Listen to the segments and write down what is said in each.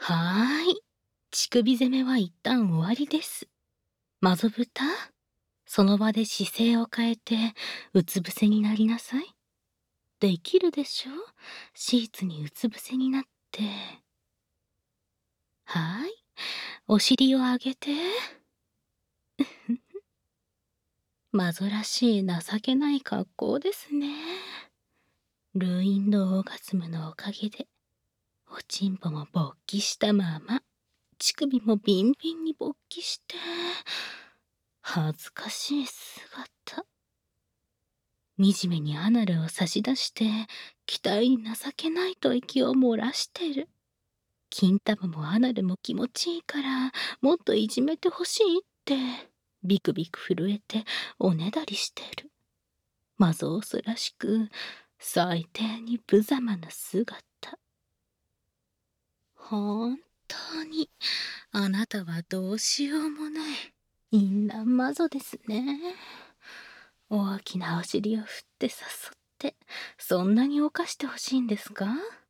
はーい。乳首攻めは一旦終わりです。マゾブタ、その場で姿勢を変えて、うつ伏せになりなさい。できるでしょ？シーツにうつ伏せになって。はーい。お尻を上げて。マゾらしい情けない格好ですね。ルーインドオーガズムのおかげで、おちんぽも勃起したまま、乳首もビンビンに勃起して、恥ずかしい姿。惨めにアナルを差し出して、期待に情けないと息を漏らしてる。金玉もアナルも気持ちいいから、もっといじめてほしいって、ビクビク震えておねだりしてる。マゾオスらしく、最低に無様な姿。本当に、あなたはどうしようもない、淫乱マゾですね。大きなお尻を振って誘って、そんなに犯してほしいんですか？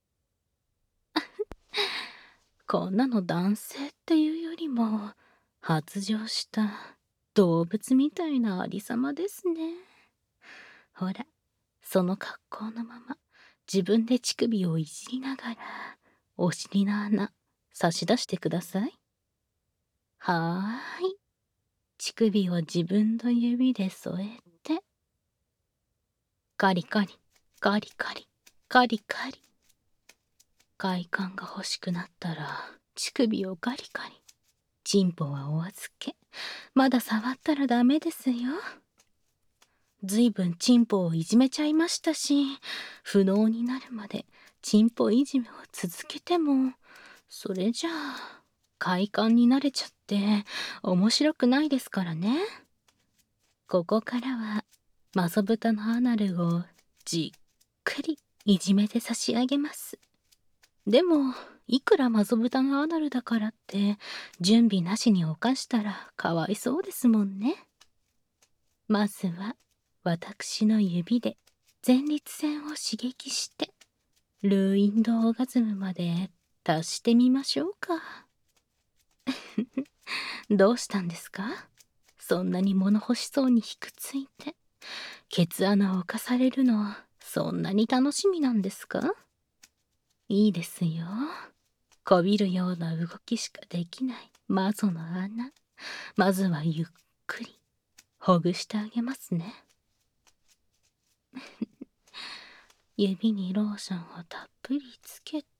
こんなの男性っていうよりも、発情した動物みたいなありさまですね。ほら、その格好のまま、自分で乳首をいじりながら、お尻の穴、差し出してください。はーい。乳首を自分の指で添えて、カリカリ、カリカリ、カリカリ。快感が欲しくなったら、乳首をカリカリ。チンポはお預け。まだ触ったらダメですよ。ずいぶんチンポをいじめちゃいましたし、不能になるまでチンポいじめを続けても、それじゃあ、快感に慣れちゃって面白くないですからね。ここからは、マゾブタのアナルをじっくりいじめて差し上げます。でも、いくらマゾブタのアナルだからって、準備なしに犯したらかわいそうですもんね。まずは、私の指で前立腺を刺激して、ルーインドオーガズムまで達してみましょうか。どうしたんですか？そんなに物欲しそうにひくついて、ケツ穴を侵されるの、そんなに楽しみなんですか？いいですよ。こびるような動きしかできないマゾの穴。まずはゆっくりほぐしてあげますね。指にローションをたっぷりつけて。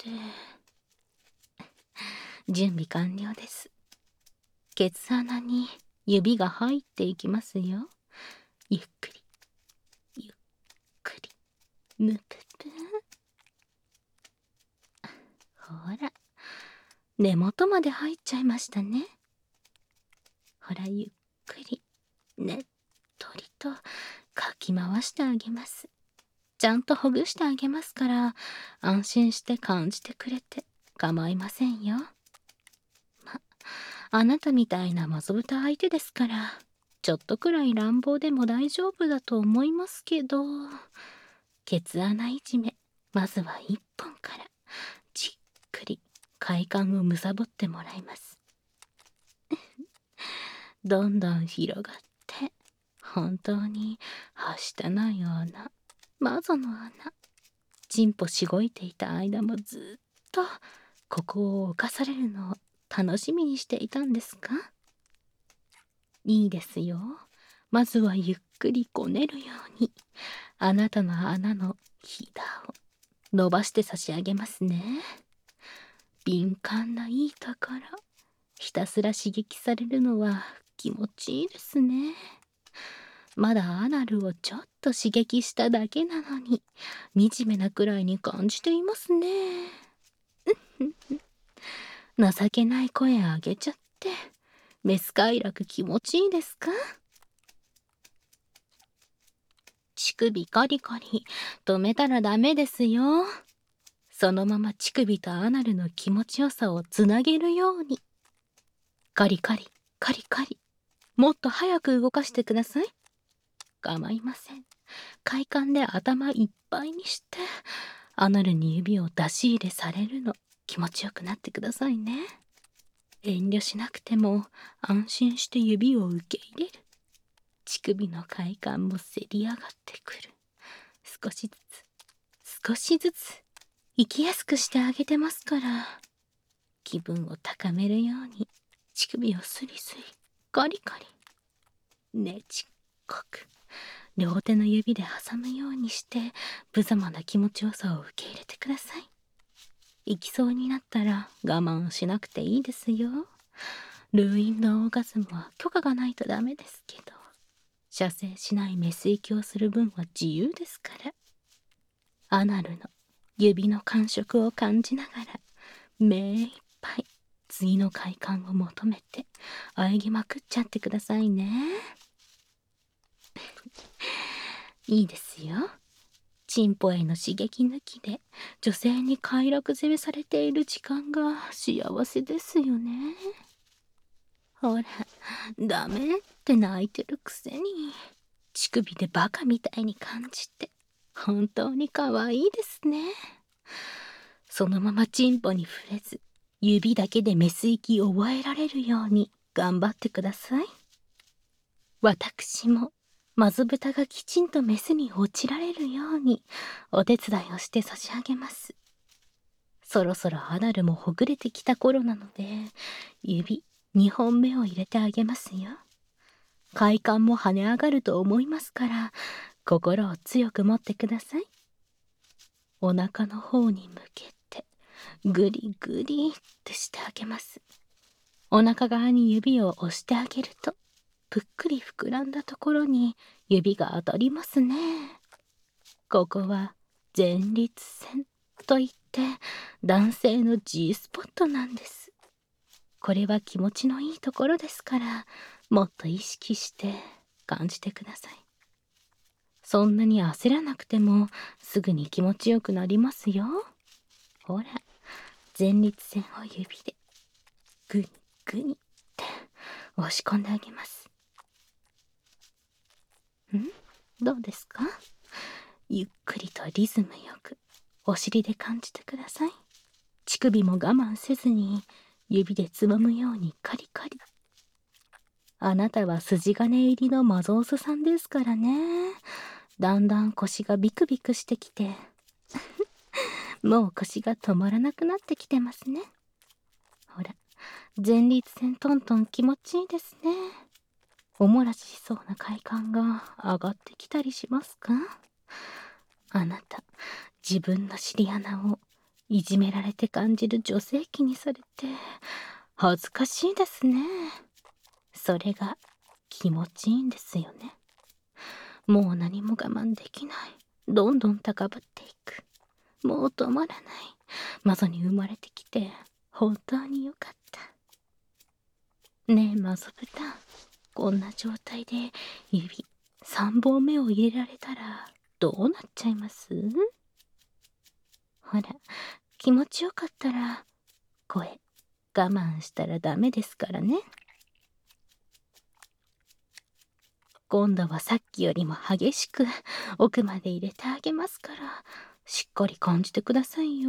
準備完了です。ケツ穴に指が入っていきますよ。ゆっくり、ゆっくり、むぷぷ。ほら、根元まで入っちゃいましたね。ほら、ゆっくり、ねっとりとかき回してあげます。ちゃんとほぐしてあげますから、安心して感じてくれて構いませんよ。あなたみたいなマゾブタ相手ですから、ちょっとくらい乱暴でも大丈夫だと思いますけど、ケツ穴いじめ、まずは1本から、じっくり快感を貪ってもらいます。どんどん広がって、本当にはしたない穴、マゾの穴。チンポしごいていた間もずっと、ここを侵されるのを楽しみにしていたんですか？いいですよ。まずはゆっくりこねるように、あなたの穴のひだを伸ばして差し上げますね。敏感ないいところ、ひたすら刺激されるのは気持ちいいですね。まだアナルをちょっと刺激しただけなのに、惨めなくらいに感じていますね。情けない声あげちゃって、メス快楽気持ちいいですか？乳首カリカリ止めたらダメですよ。そのまま乳首とアナルの気持ちよさをつなげるように。カリカリカリカリ、もっと早く動かしてください。構いません。快感で頭いっぱいにしてアナルに指を出し入れされるの気持ちよくなってくださいね。遠慮しなくても安心して指を受け入れる。乳首の快感もせり上がってくる。少しずつ少しずつ生きやすくしてあげてますから。気分を高めるように乳首をスリスリガリガリねちっこく両手の指で挟むようにして無様な気持ちよさを受け入れてください。行きそうになったら我慢しなくていいですよ。ルーインドオーガズムは許可がないとダメですけど、射精しないメス行きをする分は自由ですから。アナルの指の感触を感じながら目いっぱい次の快感を求めて喘ぎまくっちゃってくださいね。いいですよ。チンポへの刺激抜きで女性に快楽攻めされている時間が幸せですよね。ほら、ダメって泣いてるくせに乳首でバカみたいに感じて本当に可愛いですね。そのままチンポに触れず指だけでメス息を覚えられるように頑張ってください。私もマズブタがきちんとメスに落ちられるようにお手伝いをして差し上げます。そろそろアナルもほぐれてきた頃なので指2本目を入れてあげますよ。快感も跳ね上がると思いますから心を強く持ってください。お腹の方に向けてグリグリってしてあげます。お腹側に指を押してあげるとぷっくり膨らんだところに指が当たりますね。ここは前立腺といって男性の G スポットなんです。これは気持ちのいいところですからもっと意識して感じてください。そんなに焦らなくてもすぐに気持ちよくなりますよ。ほら、前立腺を指でグニグニって押し込んであげます。どうですか？ゆっくりとリズムよくお尻で感じてください。乳首も我慢せずに指でつまむようにカリカリ。あなたは筋金入りのマゾースさんですからね。だんだん腰がビクビクしてきてもう腰が止まらなくなってきてますね。ほら、前立腺トントン気持ちいいですね。おもらししそうな快感が上がってきたりしますか？あなた、自分の尻穴をいじめられて感じる女性器にされて恥ずかしいですね。それが気持ちいいんですよね。もう何も我慢できない。どんどん高ぶっていく。もう止まらない。マゾに生まれてきて本当によかった。ねえマゾブタ、こんな状態で指3本目を入れられたらどうなっちゃいます？ほら、気持ちよかったら声我慢したらダメですからね。今度はさっきよりも激しく奥まで入れてあげますからしっかり感じてくださいよ。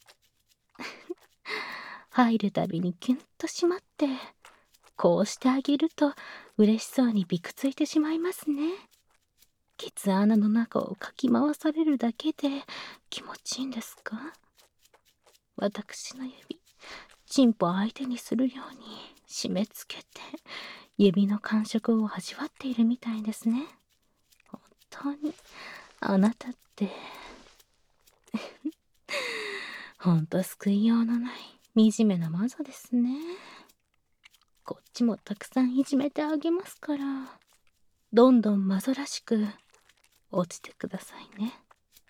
入るたびにキュンとしまってこうしてあげると嬉しそうにびくついてしまいますね。ケツ穴の中をかき回されるだけで気持ちいいんですか？私の指チンポ相手にするように締め付けて指の感触を味わっているみたいですね。本当にあなたってほんと救いようのない惨めなマゾですね。こっちもたくさんいじめてあげますからどんどんマゾらしく落ちてくださいね。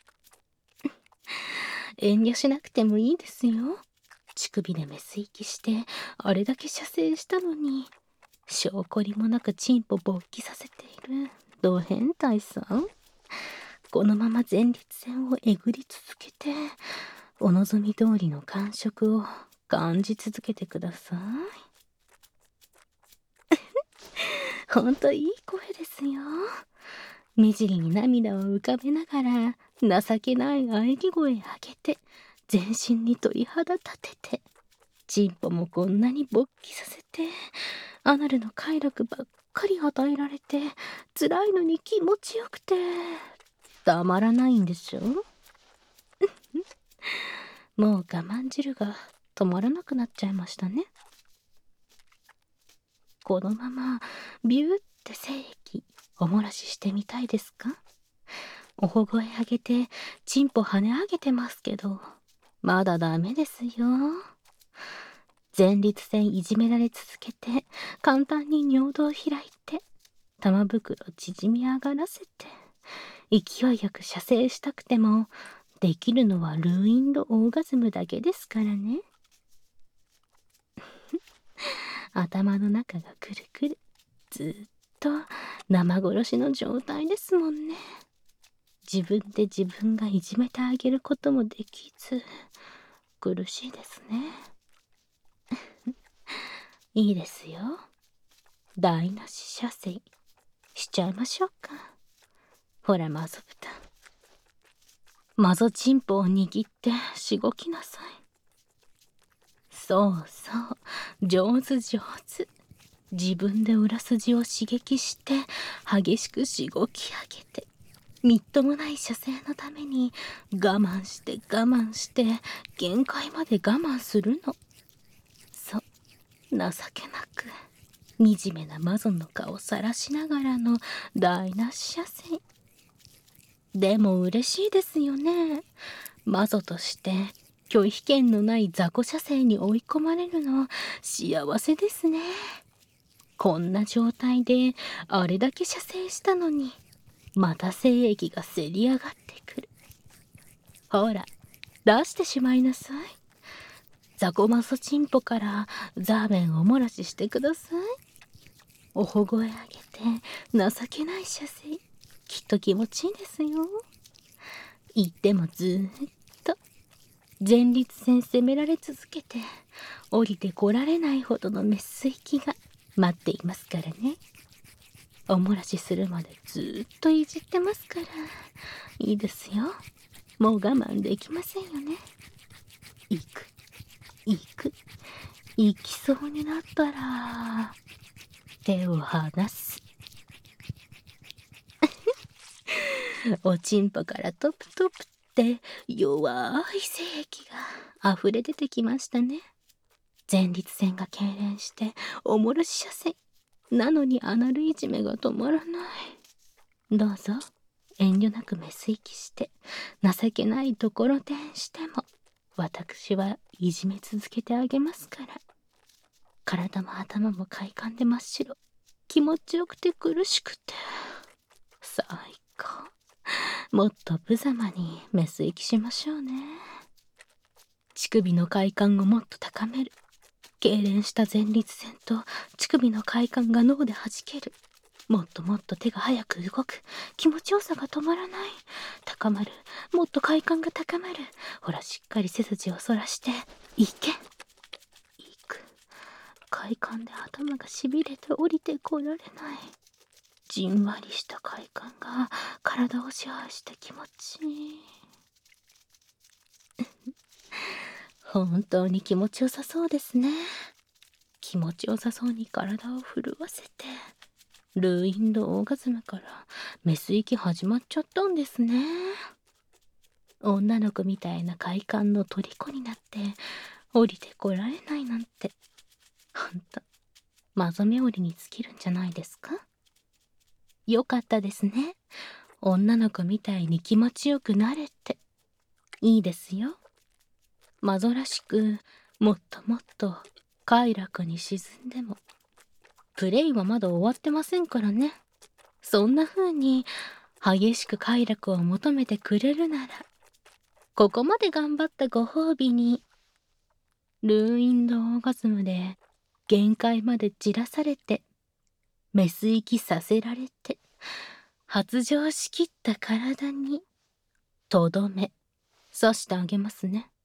遠慮しなくてもいいですよ。乳首でメス息してあれだけ射精したのに証拠りもなくチンポ勃起させているド変態さん。このまま前立腺をえぐり続けてお望み通りの感触を感じ続けてください。ほんといい声ですよ。目尻に涙を浮かべながら情けない喘ぎ声上げて全身に鳥肌立てて、チンポもこんなに勃起させて、アナルの快楽ばっかり与えられて、辛いのに気持ちよくて、たまらないんでしょ。もう我慢汁が止まらなくなっちゃいましたね。このままビューって精液おもらししてみたいですか？おほ声上げてチンポ跳ね上げてますけど、まだダメですよ。前立腺いじめられ続けて、簡単に尿道開いて、玉袋縮み上がらせて、勢いよく射精したくても、できるのはルーインドオーガズムだけですからね。頭の中がくるくる、ずっと生殺しの状態ですもんね。自分で自分がいじめてあげることもできず、苦しいですね。いいですよ。台無し射精しちゃいましょうか。ほらマゾ豚、マゾチンポを握ってしごきなさい。そうそう、上手上手。自分で裏筋を刺激して激しくしごき上げて、みっともない射精のために我慢して我慢して限界まで我慢するの。そう、情けなく惨めなマゾンの顔を晒しながらの台無し射精。でも嬉しいですよね。マゾとして拒否権のない雑魚射精に追い込まれるの幸せですね。こんな状態であれだけ射精したのに、また精液がせり上がってくる。ほら出してしまいなさい。ザコマソチンポからザーメンおもらししてください。おほ声上げて情けない射精、きっと気持ちいいですよ。言ってもずーっと前立腺責められ続けて降りてこられないほどのメス息が待っていますからね。おもらしするまでずーっといじってますから、いいですよ。もう我慢できませんよね。行く行く、行きそうになったら手を離す。おちんぽからトプトプって弱い精液が溢れ出てきましたね。前立腺が痙攣しておもらし射精なのにアナルいじめが止まらない。どうぞ遠慮なくメス息して情けないところてんしても、私はいじめ続けてあげますから。体も頭も快感で真っ白、気持ちよくて苦しくて最高。もっと無様にメス息しましょうね。乳首の快感をもっと高める。痙攣した前立腺と乳首の快感が脳で弾ける。もっともっと手が早く動く。気持ちよさが止まらない。高まる。もっと快感が高まる。ほらしっかり背筋を反らしていけ。いく。快感で頭がしびれて降りてこられない。じんわりした快感が体を支配して気持ちいい。本当に気持ちよさそうですね。気持ちよさそうに体を震わせて、ルーインドオーガズムからメス息始まっちゃったんですね。女の子みたいな快感の虜になって降りてこられないなんて、ほんとマゾメオリに尽きるんじゃないですか。よかったですね。女の子みたいに気持ちよくなれて。いいですよ。マゾらしくもっともっと快楽に沈んでも、プレイはまだ終わってませんからね。そんな風に激しく快楽を求めてくれるなら、ここまで頑張ったご褒美に、ルーインドオーガズムで限界までじらされてメス息させられて発情しきった体にとどめ刺してあげますね。